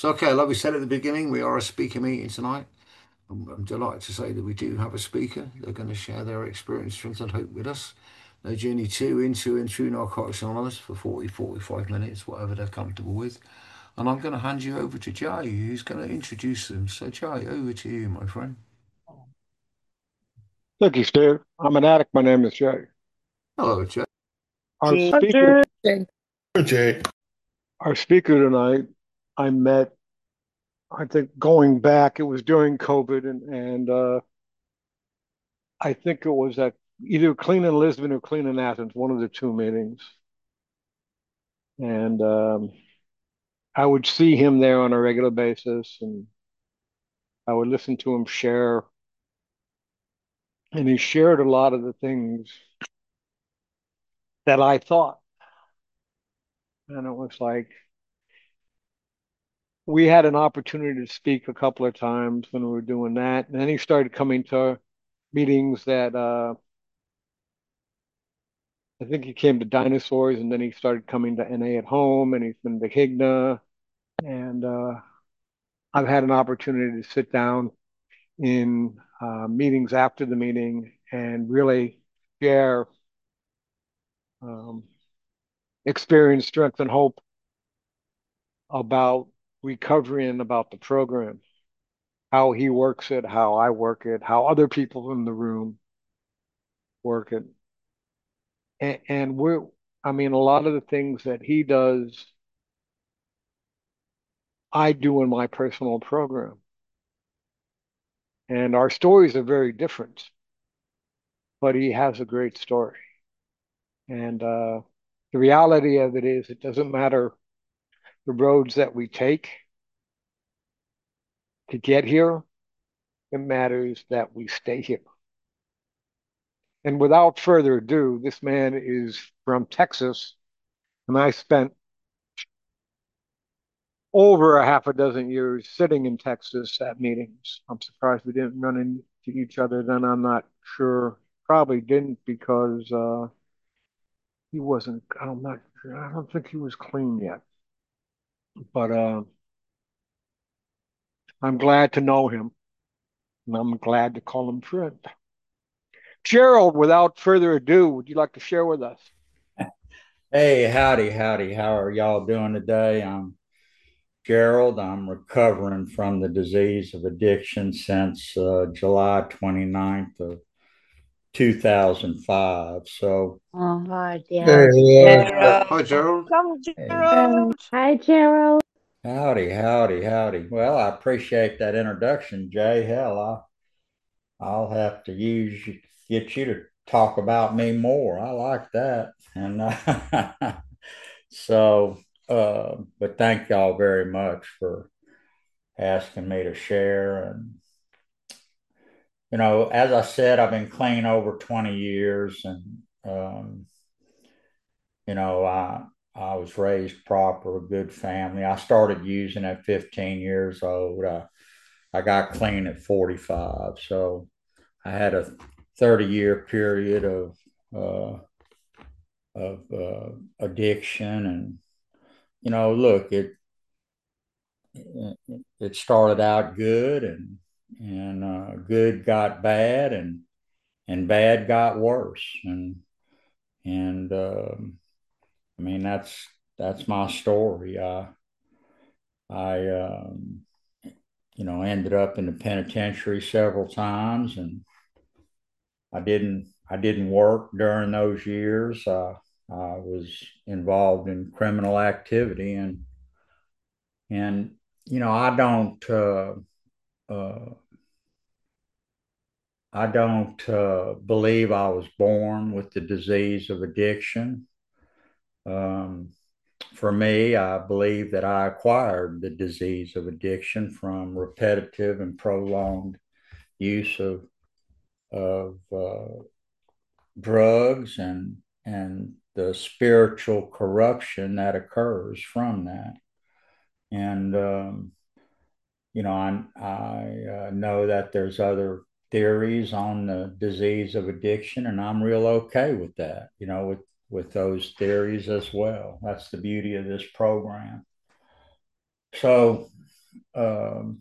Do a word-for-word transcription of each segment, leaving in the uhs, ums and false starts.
So, okay, like we said at the beginning, we are a speaker meeting tonight. I'm, I'm delighted to say that we do have a speaker. They're going to share their experience, strength, and hope with us. Their journey to, into, and through Narcotics Anonymous for forty, forty-five minutes, whatever they're comfortable with. And I'm going to hand you over to Jay, who's going to introduce them. So, Jay, over to you, my friend. Thank you, Steve. I'm an addict. My name is Jay. Hello, Jay. Our speaker, Roger. Okay. our speaker tonight, I met, I think going back, it was during COVID, and, and uh, I think it was at either Clean in Lisbon or Clean in Athens, one of the two meetings. And um, I would see him there on a regular basis, and I would listen to him share. And he shared a lot of the things that I thought. And it was like, we had an opportunity to speak a couple of times when we were doing that. And then he started coming to meetings that uh, I think he came to Dinosaurs, and then he started coming to N A at Home, and he's been to Higna. And uh, I've had an opportunity to sit down in uh, meetings after the meeting and really share um, experience, strength, and hope about recovery and about the program, how he works it, how I work it, how other people in the room work it. And, and we're, I mean, a lot of the things that he does, I do in my personal program. And our stories are very different, but he has a great story. And uh, the reality of it is, it doesn't matter the roads that we take to get here, it matters that we stay here. And without further ado, this man is from Texas, and I spent over a half a dozen years sitting in Texas at meetings. I'm surprised we didn't run into each other then. I'm not sure. Probably didn't because uh, he wasn't. I'm not. I don't think he was clean yet. But uh, I'm glad to know him, and I'm glad to call him friend. Gerald, without further ado, would you like to share with us? Hey, howdy, howdy. How are y'all doing today? I'm Gerald. I'm recovering from the disease of addiction since uh, July 29th of two thousand five. So, Oh, hi, Hey, Gerald. uh, Hi, Gerald. Gerald. Come, hey, Um, Gerald. hi, Gerald. howdy, howdy, howdy. Well, I appreciate that introduction, Jay. Hell, I, I'll have to use you, get you to talk about me more. I like that. And uh, so, uh, but thank y'all very much for asking me to share. And, you know, as I said, I've been clean over twenty years, and, um, you know, I, I was raised proper, a good family. I started using at fifteen years old. I, I got clean at forty-five. So I had a thirty year period of, uh, of uh, addiction. And, you know, look, it, it started out good, and, and uh, good got bad, and and bad got worse. And and um, I mean, that's that's my story. I I um, you know, ended up in the penitentiary several times, and I didn't I didn't work during those years. Uh, I was involved in criminal activity, and and you know, I don't uh, uh, I don't uh, believe I was born with the disease of addiction. Um, For me, I believe that I acquired the disease of addiction from repetitive and prolonged use of of uh, drugs, and and the spiritual corruption that occurs from that. And um, you know, I I uh, know that there's other theories on the disease of addiction, and I'm real okay with that. You know, with with those theories as well. That's the beauty of this program. So, um,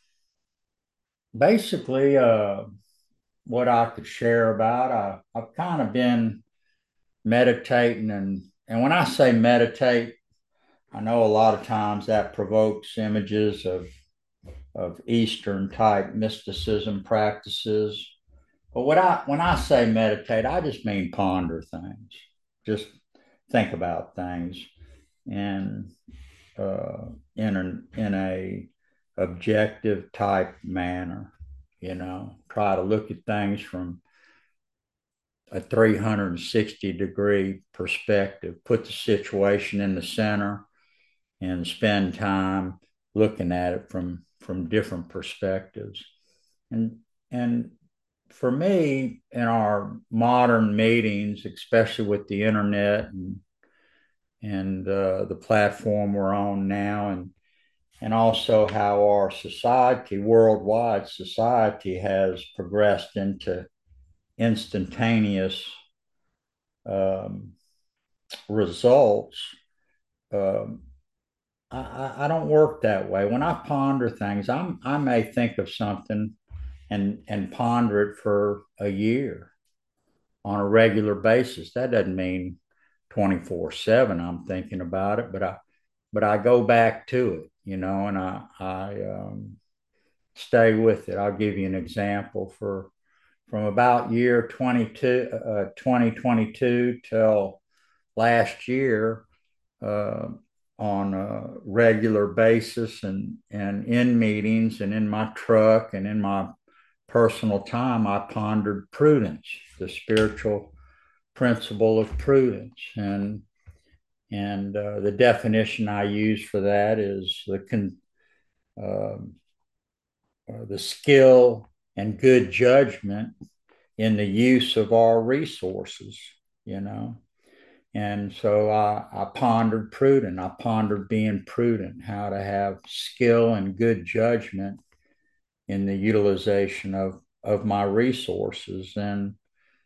basically, uh, what I could share about, I, I've kind of been meditating, and and when I say meditate, I know a lot of times that provokes images of of Eastern type mysticism practices. But what I when I say meditate, I just mean ponder things, just think about things, and uh, in an in a objective type manner. You know, try to look at things from a three hundred sixty degree perspective, put the situation in the center, and spend time looking at it from from different perspectives. And and for me, in our modern meetings, especially with the internet and and uh, the platform we're on now, and and also how our society, worldwide society, has progressed into instantaneous um, results. Um, I, I don't work that way. When I ponder things, I'm I may think of something and and ponder it for a year on a regular basis. That doesn't mean twenty-four seven I'm thinking about it, but I but I go back to it, you know, and I I um, stay with it. I'll give you an example for from about year twenty-two, uh, twenty twenty-two till last year, uh, on a regular basis, and and in meetings and in my truck and in my personal time, I pondered prudence, the spiritual principle of prudence, and and uh, the definition I use for that is the con, um, uh, the skill and good judgment in the use of our resources, you know. And so I, I pondered prudent. I pondered being prudent, how to have skill and good judgment in the utilization of, of my resources. And,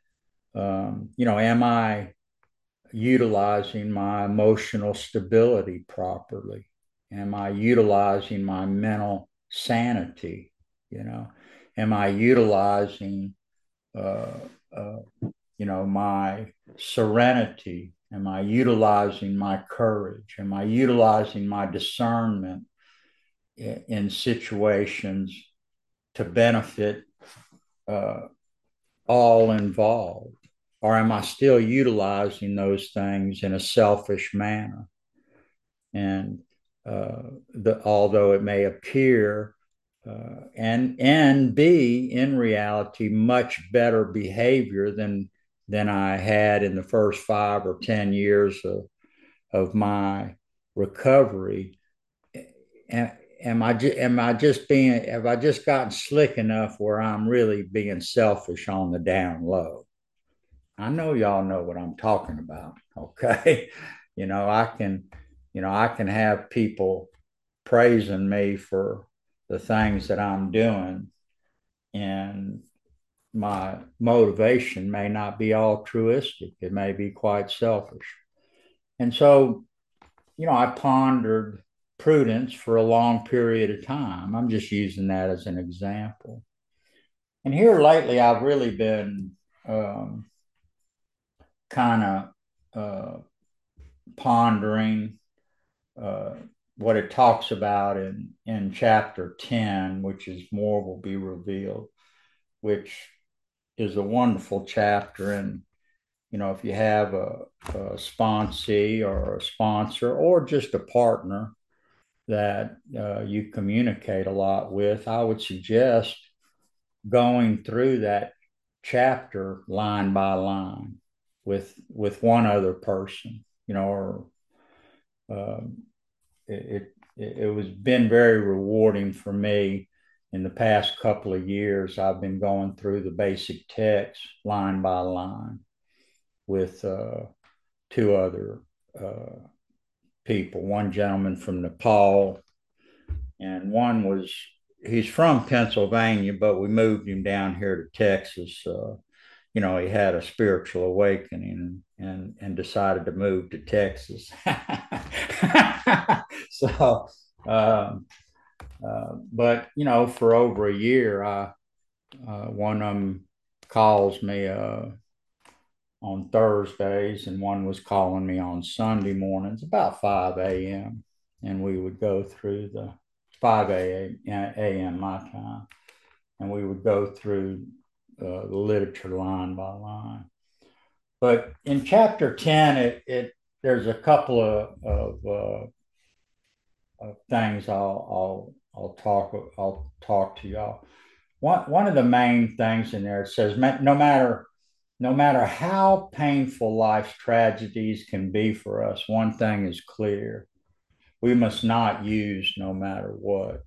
um, you know, am I utilizing my emotional stability properly? Am I utilizing my mental sanity? You know, am I utilizing, uh, uh, you know, my serenity? Am I utilizing my courage? Am I utilizing my discernment in, in situations to benefit uh, all involved? Or am I still utilizing those things in a selfish manner? And uh, the, although it may appear uh, and and be in reality much better behavior than than I had in the first five or ten years of of my recovery. Am, am I ju- am I just being have I just gotten slick enough where I'm really being selfish on the down low? I know y'all know what I'm talking about. Okay. You know, I can, you know, I can have people praising me for the things that I'm doing, and my motivation may not be altruistic. It may be quite selfish. And so, you know, I pondered prudence for a long period of time. I'm just using that as an example. And here lately, I've really been um, kind of uh, pondering uh, what it talks about in, in chapter ten, which is more will be revealed, which is a wonderful chapter. And, you know, if you have a, a sponsee or a sponsor or just a partner that uh, you communicate a lot with, I would suggest going through that chapter line by line with with one other person, you know, or um, it, it it was been very rewarding for me in the past couple of years. I've been going through the basic text line by line with uh, two other uh, people. One gentleman from Nepal, and one was he's from Pennsylvania, but we moved him down here to Texas. Uh, you know, he had a spiritual awakening and and decided to move to Texas. So um, Uh, but, you know, for over a year, I, uh, one of them calls me uh, on Thursdays, and one was calling me on Sunday mornings about five a m. And we would go through the five a m my time, and we would go through uh, the literature line by line. But in chapter ten, it, it there's a couple of, of, uh, of things I'll, I'll I'll talk I'll talk to y'all. One one of the main things in there, it says no matter no matter how painful life's tragedies can be for us, one thing is clear: we must not use no matter what.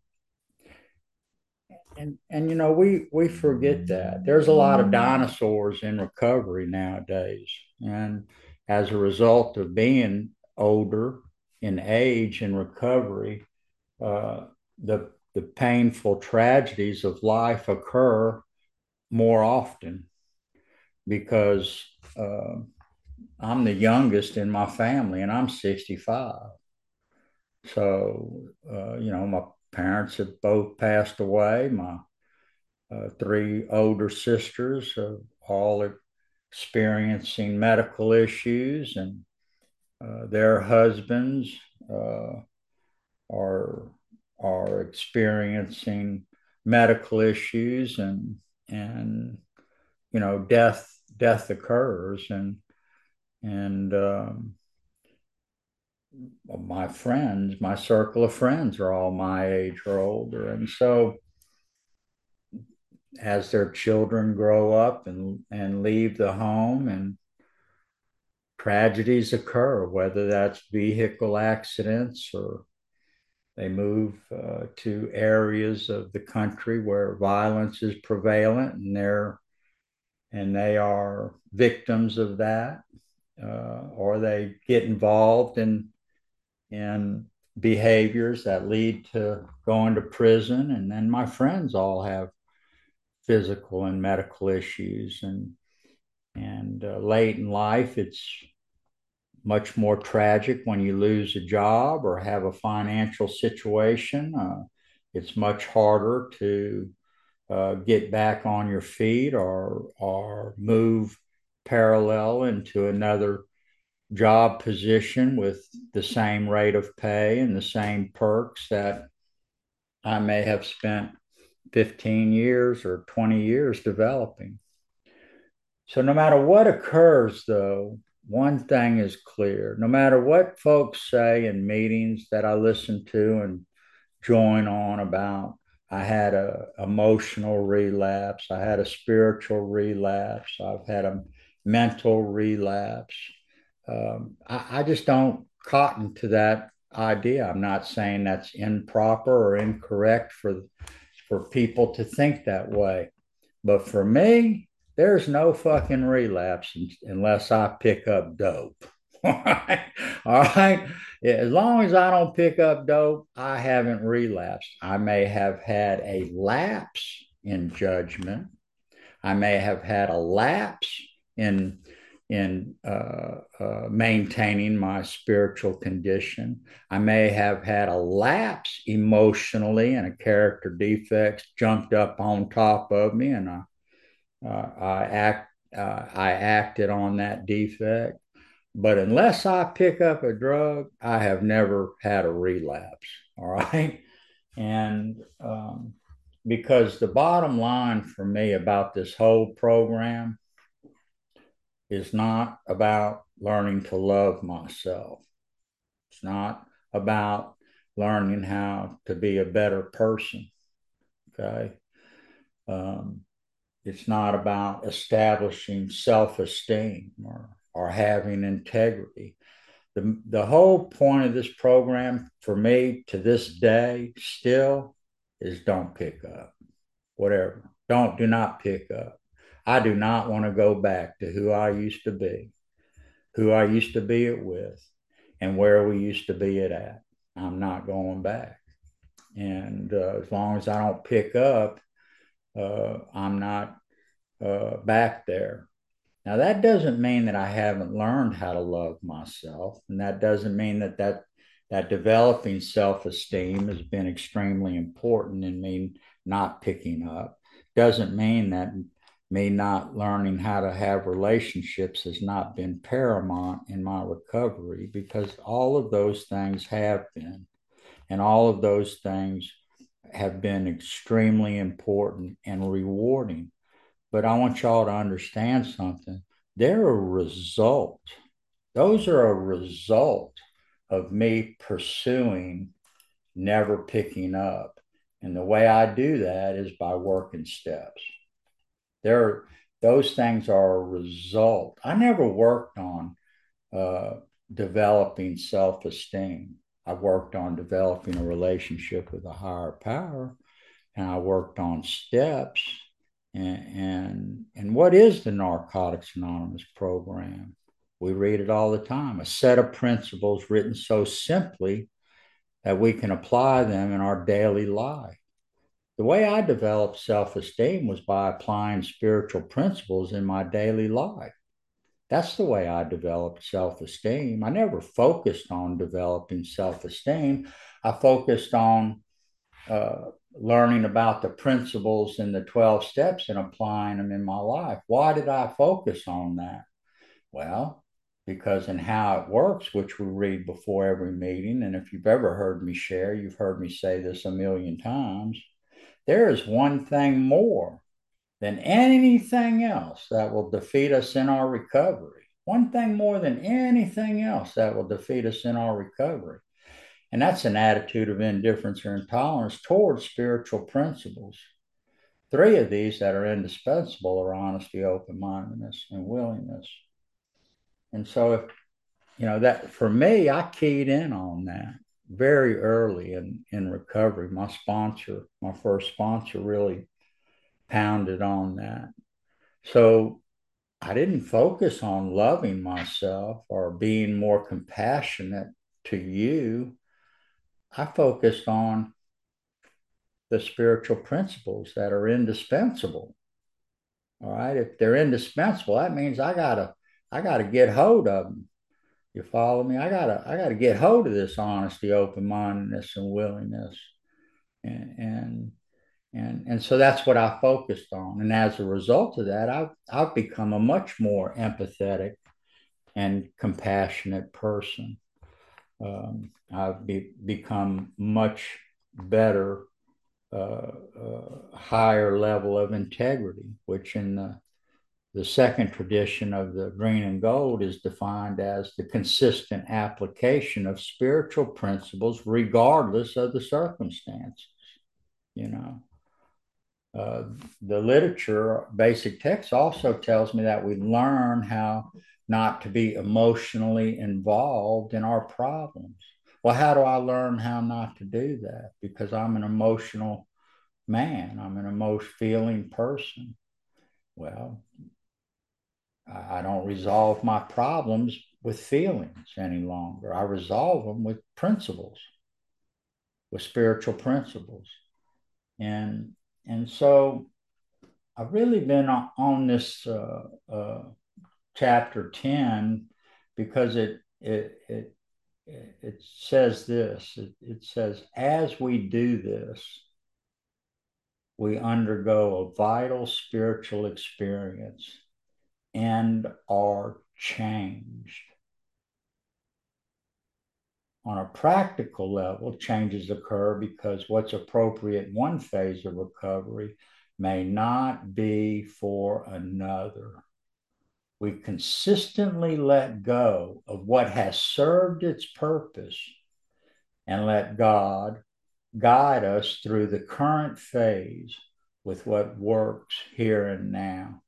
And and you know, we we forget that there's a lot of dinosaurs in recovery nowadays, and as a result of being older in age and recovery, uh, the the painful tragedies of life occur more often because uh, I'm the youngest in my family and I'm sixty-five. So, uh, you know, my parents have both passed away. My uh, three older sisters are all experiencing medical issues, and uh, their husbands uh, are are experiencing medical issues, and and you know, death death occurs, and and um, my friends, my circle of friends are all my age or older, and so as their children grow up and and leave the home, and tragedies occur, whether that's vehicle accidents or they move uh, to areas of the country where violence is prevalent, and they're and they are victims of that, uh, or they get involved in in behaviors that lead to going to prison. And then my friends all have physical and medical issues, and and uh, late in life, it's much more tragic when you lose a job or have a financial situation. Uh, it's much harder to uh, get back on your feet, or or move parallel into another job position with the same rate of pay and the same perks that I may have spent fifteen years or twenty years developing. So no matter what occurs, though, one thing is clear: no matter what folks say in meetings that I listen to and join on about, I had a emotional relapse, I had a spiritual relapse, I've had a mental relapse. Um, I, I just don't cotton to that idea. I'm not saying that's improper or incorrect for for people to think that way, but for me, there's no fucking relapse unless I pick up dope. All right. All right. Yeah, as long as I don't pick up dope, I haven't relapsed. I may have had a lapse in judgment. I may have had a lapse in in uh, uh, maintaining my spiritual condition. I may have had a lapse emotionally, and a character defect jumped up on top of me, and I uh, I act uh, I acted on that defect. But unless I pick up a drug, I have never had a relapse. All right. And um, because the bottom line for me about this whole program is not about learning to love myself. It's not about learning how to be a better person. Okay. Um, it's not about establishing self-esteem or, or having integrity. The, the whole point of this program for me to this day still is don't pick up. Whatever. Don't, do not pick up. I do not want to go back to who I used to be, who I used to be it with, and where we used to be it at. I'm not going back. And uh, as long as I don't pick up, uh, I'm not uh, back there. Now, that doesn't mean that I haven't learned how to love myself. And that doesn't mean that that that developing self-esteem has been extremely important in me not picking up. Doesn't mean that me not learning how to have relationships has not been paramount in my recovery, because all of those things have been, and all of those things have been extremely important and rewarding. But I want y'all to understand something. They're a result. Those are a result of me pursuing never picking up. And the way I do that is by working steps. There, those things are a result. I never worked on uh, developing self-esteem. I worked on developing a relationship with a higher power, and I worked on steps. And, and, and what is the Narcotics Anonymous program? We read it all the time, a set of principles written so simply that we can apply them in our daily life. The way I developed self-esteem was by applying spiritual principles in my daily life. That's the way I developed self-esteem. I never focused on developing self-esteem. I focused on uh, learning about the principles in the twelve steps and applying them in my life. Why did I focus on that? Well, because in How It Works, which we read before every meeting, and if you've ever heard me share, you've heard me say this a million times, there is one thing more than anything else that will defeat us in our recovery. One thing more than anything else that will defeat us in our recovery. And that's an attitude of indifference or intolerance towards spiritual principles. Three of these that are indispensable are honesty, open-mindedness, and willingness. And so, if you know that, for me, I keyed in on that very early in, in recovery. My sponsor, my first sponsor, really pounded on that. So I didn't focus on loving myself or being more compassionate to you. I focused on the spiritual principles that are indispensable. All right. If they're indispensable, that means I gotta, I gotta get hold of them. You follow me? I gotta, I gotta get hold of this honesty, open-mindedness, and willingness. And and and and so that's what I focused on. And as a result of that, I've I've become a much more empathetic and compassionate person. Um, I've be, become much better, uh, uh, higher level of integrity, which in the The second tradition of the green and gold is defined as the consistent application of spiritual principles regardless of the circumstances. You know, uh, the literature, basic text, also tells me that we learn how not to be emotionally involved in our problems. Well, how do I learn how not to do that? Because I'm an emotional man. I'm an emotional feeling person. Well, I don't resolve my problems with feelings any longer. I resolve them with principles, with spiritual principles. And, and so I've really been on, on this uh, uh, chapter ten because it, it, it, it says this, it, it says, as we do this, we undergo a vital spiritual experience and are changed. On a practical level, changes occur because what's appropriate in one phase of recovery may not be for another. We consistently let go of what has served its purpose and let God guide us through the current phase with what works here and now.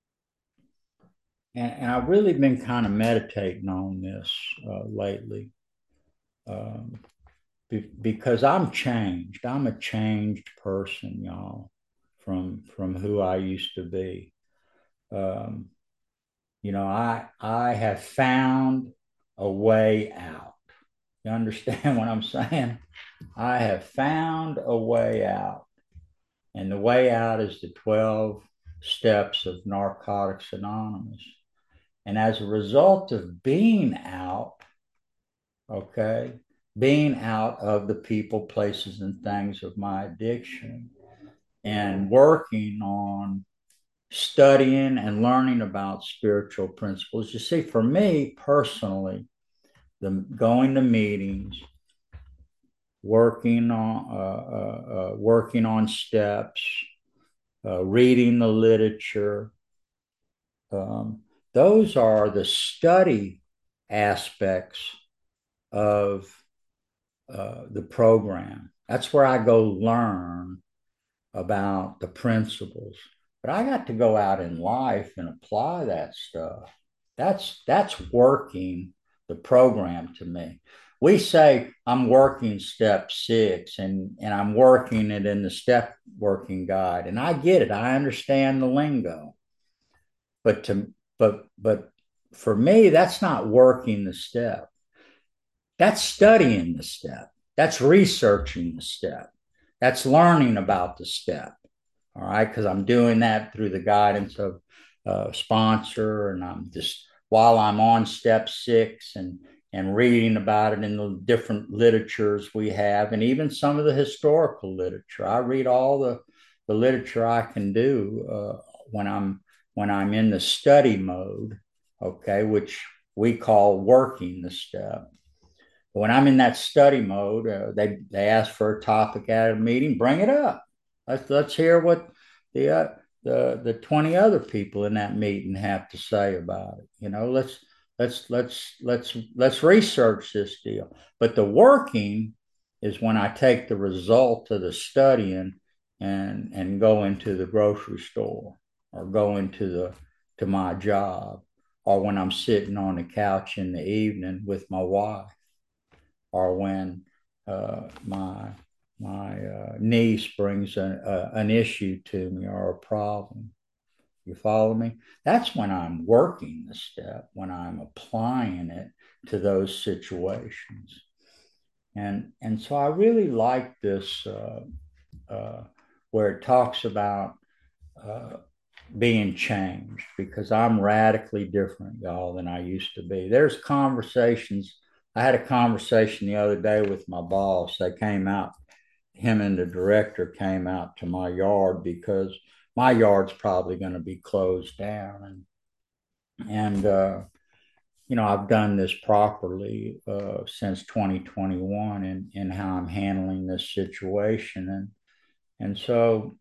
And, and I've really been kind of meditating on this uh, lately um, be, because I'm changed. I'm a changed person, y'all, from from who I used to be. Um, you know, I I have found a way out. You understand what I'm saying? I have found a way out, and the way out is the twelve steps of Narcotics Anonymous. And as a result of being out, okay, being out of the people, places, and things of my addiction and working on studying and learning about spiritual principles. You see, for me personally, the going to meetings, working on uh, uh, uh, working on steps, uh, reading the literature, um, those are the study aspects of uh, the program. That's where I go learn about the principles. But I got to go out in life and apply that stuff. That's that's working the program to me. We say I'm working step six and, and I'm working it in the step working guide. And I get it. I understand the lingo. But to but but for me, that's not working the step. That's studying the step. That's researching the step. That's learning about the step. All right. Because I'm doing that through the guidance of a sponsor. And I'm just, while I'm on step six and, and reading about it in the different literatures we have, and even some of the historical literature, I read all the, the literature I can do uh, when I'm when I'm in the study mode, okay, which we call working the step. When I'm in that study mode, uh, they they ask for a topic at a meeting, bring it up. Let's let's hear what the uh, the the twenty other people in that meeting have to say about it. You know, let's let's let's let's let's research this deal. But the working is when I take the result of the studying and and go into the grocery store or go into the to my job, or when I'm sitting on the couch in the evening with my wife, or when uh, my my uh, niece brings an, uh, an issue to me or a problem. You follow me? That's when I'm working the step, when I'm applying it to those situations. And, and so I really like this uh, uh, where it talks about uh, being changed, because I'm radically different, y'all, than I used to be. There's conversations. I had a conversation the other day with my boss. They came out, him and the director came out to my yard because my yard's probably going to be closed down. And, and uh, you know, I've done this properly uh, since twenty twenty-one in, in how I'm handling this situation. And, and so,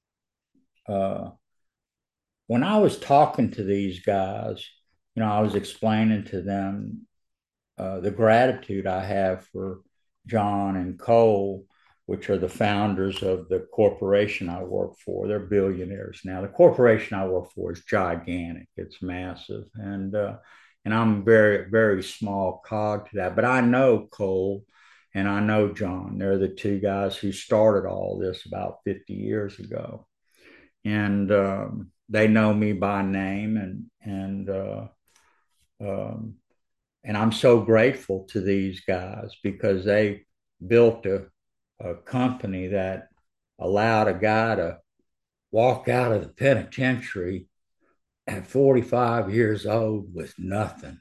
uh, when I was talking to these guys, you know, I was explaining to them uh, the gratitude I have for John and Cole, which are the founders of the corporation I work for. They're billionaires now. The corporation I work for is gigantic. It's massive. And, uh, and I'm very, very small cog to that. But I know Cole and I know John. They're the two guys who started all this about fifty years ago. And, um, they know me by name, and and uh, um, and I'm so grateful to these guys because they built a, a company that allowed a guy to walk out of the penitentiary at forty-five years old with nothing,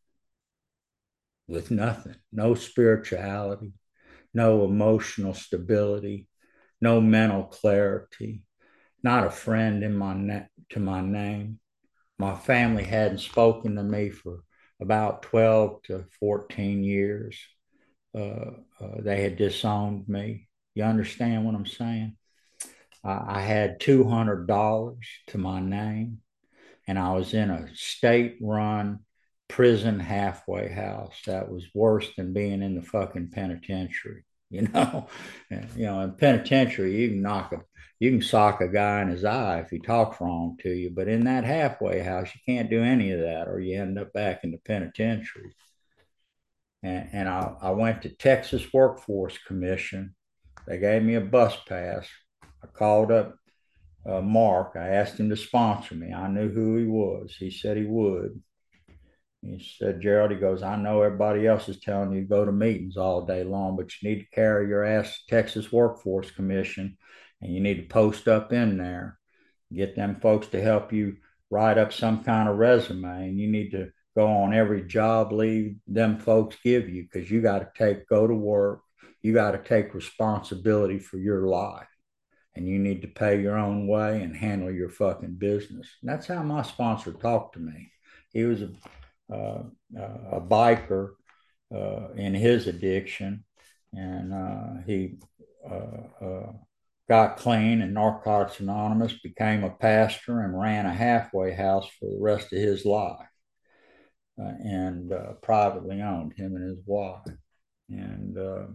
with nothing, no spirituality, no emotional stability, no mental clarity, not a friend in my ne- to my name. My family hadn't spoken to me for about twelve to fourteen years. Uh, uh, they had disowned me. You understand what I'm saying? I, I had two hundred dollars to my name, and I was in a state run prison halfway house that was worse than being in the fucking penitentiary. You know, and, you know, in penitentiary, you can knock a, you can sock a guy in his eye if he talks wrong to you. But in that halfway house, you can't do any of that, or you end up back in the penitentiary. And, and I, I went to Texas Workforce Commission. They gave me a bus pass. I called up uh, Mark. I asked him to sponsor me. I knew who he was. He said he would. He said, Gerald, he goes, I know everybody else is telling you to go to meetings all day long, but you need to carry your ass to Texas Workforce Commission, and you need to post up in there, get them folks to help you write up some kind of resume, and you need to go on every job leave them folks give you, because you got to take, go to work. You got to take responsibility for your life, and you need to pay your own way and handle your fucking business. And that's how my sponsor talked to me. He was a, uh, a biker uh, in his addiction, and uh, he uh, uh, got clean in Narcotics Anonymous, became a pastor, and ran a halfway house for the rest of his life, uh, and uh, privately owned, him and his wife. And uh,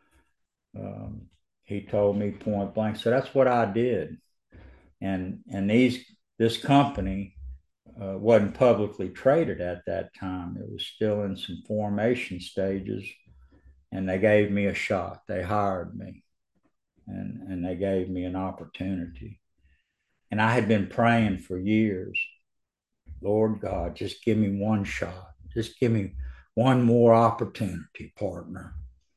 um, he told me point blank, so that's what I did. And and these this company uh, wasn't publicly traded at that time. It was still in some formation stages, and they gave me a shot. They hired me, and and they gave me an opportunity. And I had been praying for years, Lord God, just give me one shot. Just give me one more opportunity, partner.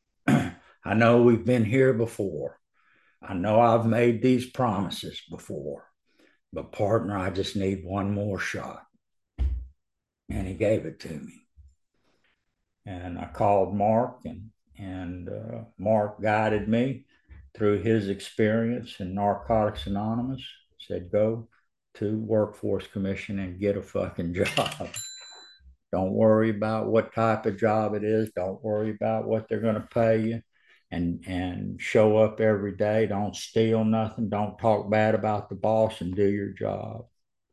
I know we've been here before. I know I've made these promises before, but partner, I just need one more shot. And he gave it to me. And I called Mark, and, and uh, Mark guided me through his experience in Narcotics Anonymous, said, go to Workforce Commission and get a fucking job. Don't worry about what type of job it is. Don't worry about what they're going to pay you. And, and show up every day. Don't steal nothing. Don't talk bad about the boss, and do your job.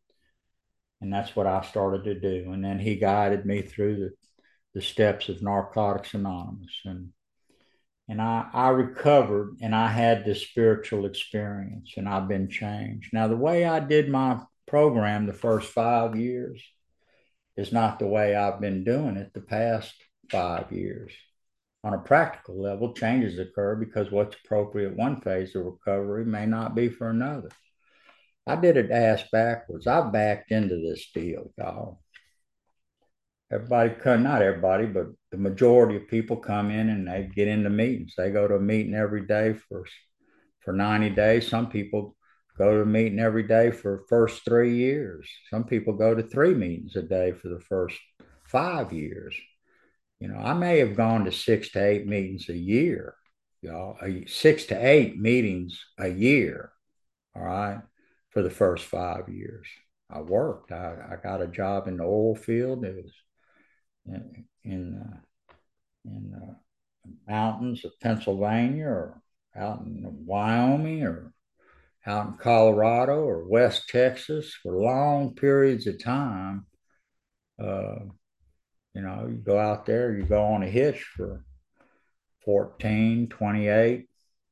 And that's what I started to do. And then he guided me through the, the steps of Narcotics Anonymous. And, and I, I recovered, and I had this spiritual experience, and I've been changed. Now, the way I did my program the first five years is not the way I've been doing it the past five years. On a practical level, changes occur because what's appropriate one phase of recovery may not be for another. I did it ass backwards. I backed into this deal, y'all. Everybody, not everybody, but the majority of people come in and they get into meetings. They go to a meeting every day for, for ninety days. Some people go to a meeting every day for the first three years. Some people go to three meetings a day for the first five years. You know, I may have gone to six to eight meetings a year, y'all, six to eight meetings a year, all right, for the first five years. I worked. I, I got a job in the oil field. It was in, in, uh, in uh, mountains of Pennsylvania, or out in Wyoming, or out in Colorado, or West Texas for long periods of time. Uh, You know, you go out there, you go on a hitch for fourteen, twenty-eight,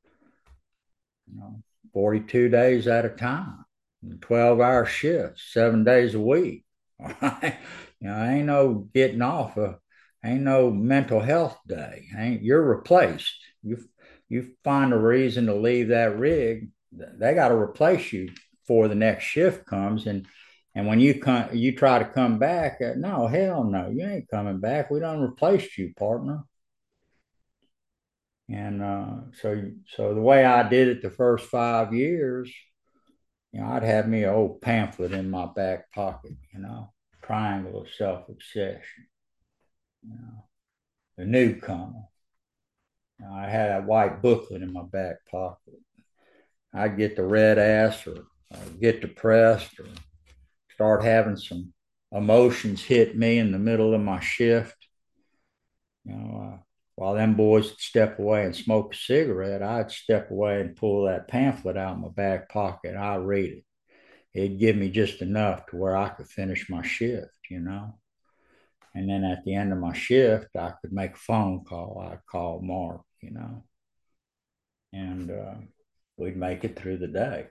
you know, forty-two days at a time, twelve hour shifts, seven days a week. All right. You know, ain't no getting off a, ain't no mental health day. Ain't, you're replaced. You, you find a reason to leave that rig, they got to replace you before the next shift comes. And And when you come, you try to come back, uh, no, hell no, you ain't coming back. We done replaced you, partner. And uh, so, so the way I did it the first five years, you know, I'd have me an old pamphlet in my back pocket, you know, Triangle of Self-Obsession, you know, the newcomer. You know, I had a white booklet in my back pocket. I'd get the red ass, or, or get depressed, or start having some emotions hit me in the middle of my shift. You know, uh, while them boys would step away and smoke a cigarette, I'd step away and pull that pamphlet out of my back pocket. I'd read it. It'd give me just enough to where I could finish my shift, you know. And then at the end of my shift, I could make a phone call. I'd call Mark, you know, and uh, we'd make it through the day.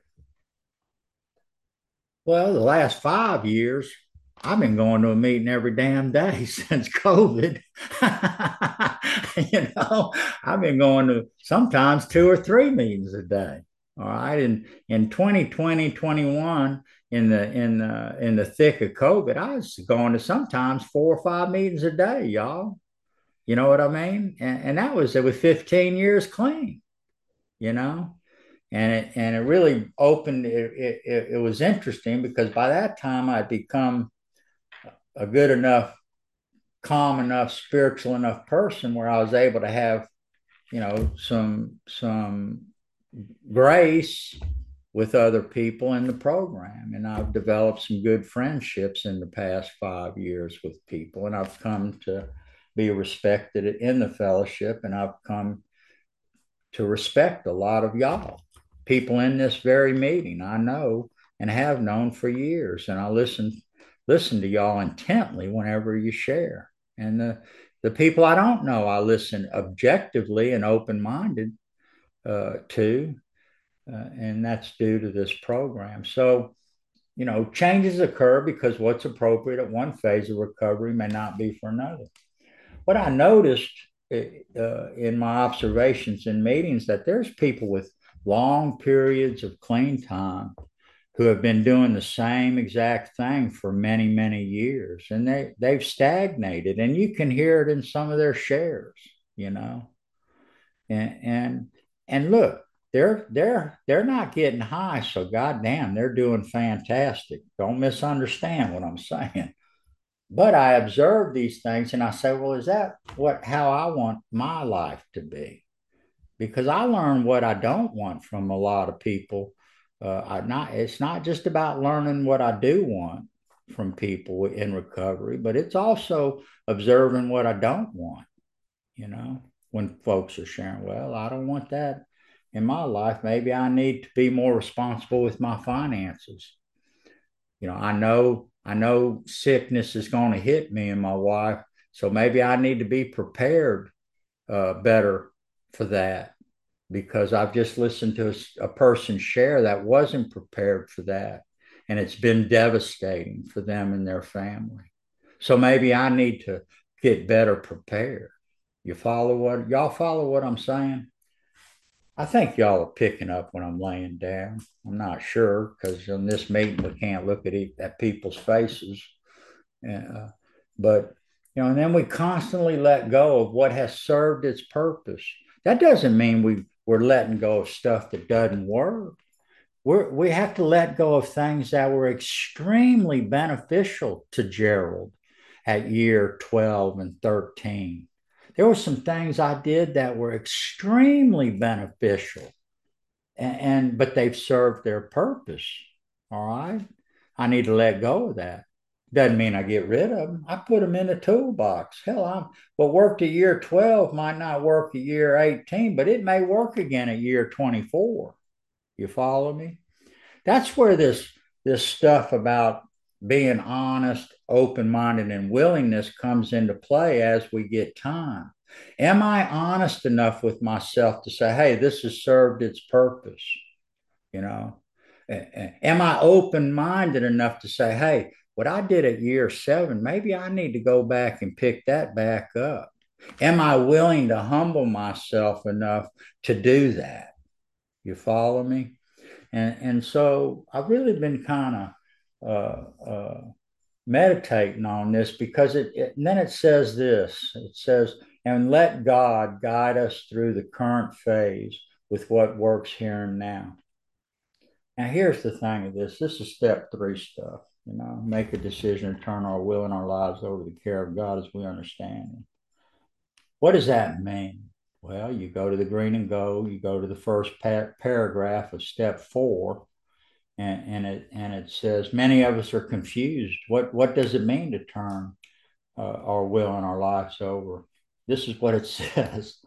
Well, the last five years, I've been going to a meeting every damn day since COVID. You know, I've been going to sometimes two or three meetings a day. All right. And in twenty twenty, twenty-one, in the in the in the thick of COVID, I was going to sometimes four or five meetings a day, y'all. You know what I mean? And, and that was it was fifteen years clean, you know. And it and it really opened. It, it, it was interesting because by that time I'd become a good enough calm enough, spiritual enough person where I was able to have, you know, some some grace with other people in the program. And I've developed some good friendships in the past five years with people. And I've come to be respected in the fellowship. And I've come to respect a lot of y'all, people in this very meeting. I know and have known for years. And I listen, listen to y'all intently whenever you share. And the, the people I don't know, I listen objectively and open-minded uh, to. Uh, and that's due to this program. So, you know, changes occur because what's appropriate at one phase of recovery may not be for another. What I noticed uh, in my observations in meetings that there's people with long periods of clean time who have been doing the same exact thing for many, many years, and they, they've stagnated, and you can hear it in some of their shares, you know, and, and, and look, they're they're they're not getting high, so goddamn, they're doing fantastic. Don't misunderstand what I'm saying. But I observe these things and I say, well, is that what how I want my life to be? Because I learn what I don't want from a lot of people. Uh, I not it's not just about learning what I do want from people in recovery, but it's also observing what I don't want. You know, when folks are sharing, well, I don't want that in my life. Maybe I need to be more responsible with my finances. You know, I know I know sickness is going to hit me and my wife, so maybe I need to be prepared uh, better for that, because I've just listened to a, a person share that wasn't prepared for that, and it's been devastating for them and their family. So maybe I need to get better prepared. You follow what y'all follow what I'm saying? I think y'all are picking up when I'm laying down. I'm not sure, because in this meeting we can't look at it, at people's faces. Uh, but you know, and then we constantly let go of what has served its purpose. That doesn't mean we we're letting go of stuff that doesn't work. We're, we have to let go of things that were extremely beneficial to Gerald at year twelve and thirteen. There were some things I did that were extremely beneficial, and, and but they've served their purpose. All right. I need to let go of that. Doesn't mean I get rid of them. I put them in the toolbox. Hell, I'm what worked at year twelve might not work at year eighteen, but it may work again at year twenty-four. You follow me? That's where this this stuff about being honest, open-minded, and willingness comes into play as we get time. Am I honest enough with myself to say, hey, this has served its purpose? You know, am I open-minded enough to say, hey, what I did at year seven, maybe I need to go back and pick that back up? Am I willing to humble myself enough to do that? You follow me? And, and so I've really been kind of uh, uh, meditating on this, because it, it and then it says this, it says, and let God guide us through the current phase with what works here and now. Now, here's the thing of this. This is step three stuff, you know, make a decision to turn our will and our lives over to the care of God as we understand it. What does that mean? Well, you go to the green and go, you go to the first pa- paragraph of step four, and, and it and it says, many of us are confused. What, what does it mean to turn uh, our will and our lives over? This is what it says.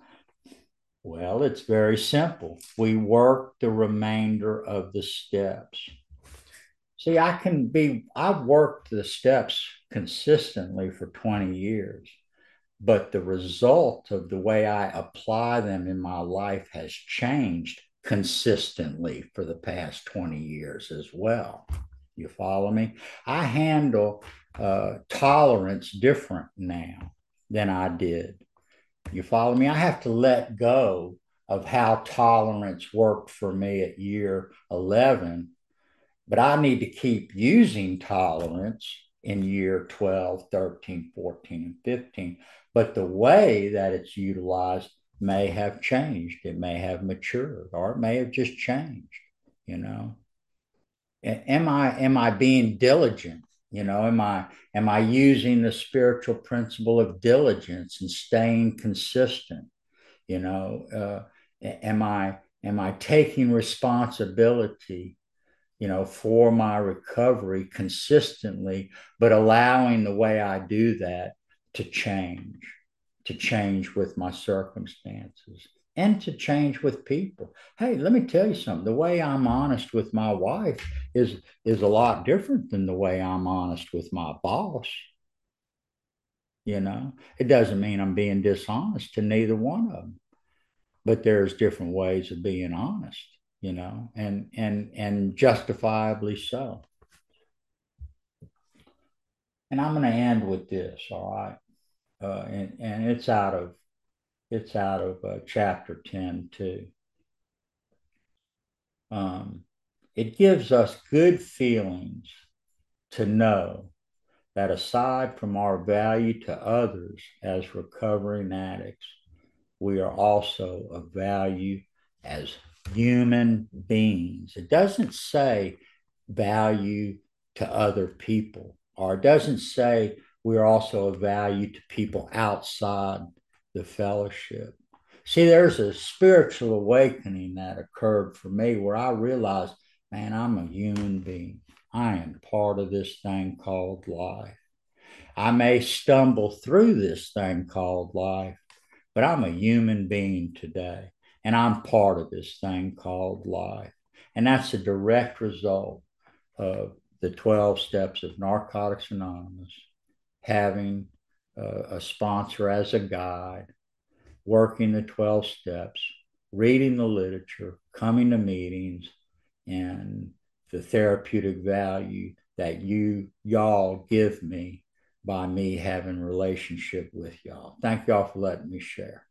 Well, it's very simple. We work the remainder of the steps. See, I can be, I've worked the steps consistently for twenty years. But the result of the way I apply them in my life has changed consistently for the past twenty years as well. You follow me? I handle uh, tolerance different now than I did. You follow me? I have to let go of how tolerance worked for me at year eleven, but I need to keep using tolerance in year twelve, thirteen, fourteen, and fifteen. But the way that it's utilized may have changed. It may have matured, or it may have just changed, you know. Am I am I being diligent You know, am I am I using the spiritual principle of diligence and staying consistent? You know, uh, am I am I taking responsibility, you know, for my recovery consistently, but allowing the way I do that to change, to change with my circumstances and to change with people. Hey, let me tell you something. The way I'm honest with my wife is is a lot different than the way I'm honest with my boss. You know, it doesn't mean I'm being dishonest to neither one of them, but there's different ways of being honest, you know, and and and justifiably so. And I'm going to end with this, all right? Uh, and and it's out of it's out of uh, chapter ten too. Um, it gives us good feelings to know that aside from our value to others as recovering addicts, we are also of value as human beings. It doesn't say value to other people, or it doesn't say we're also of value to people outside the fellowship. See, there's a spiritual awakening that occurred for me where I realized, man, I'm a human being. I am part of this thing called life. I may stumble through this thing called life, but I'm a human being today, and I'm part of this thing called life. And that's a direct result of the twelve steps of Narcotics Anonymous, having uh, a sponsor as a guide, working the twelve steps, reading the literature, coming to meetings, and the therapeutic value that you y'all give me by me having a relationship with y'all. Thank y'all for letting me share.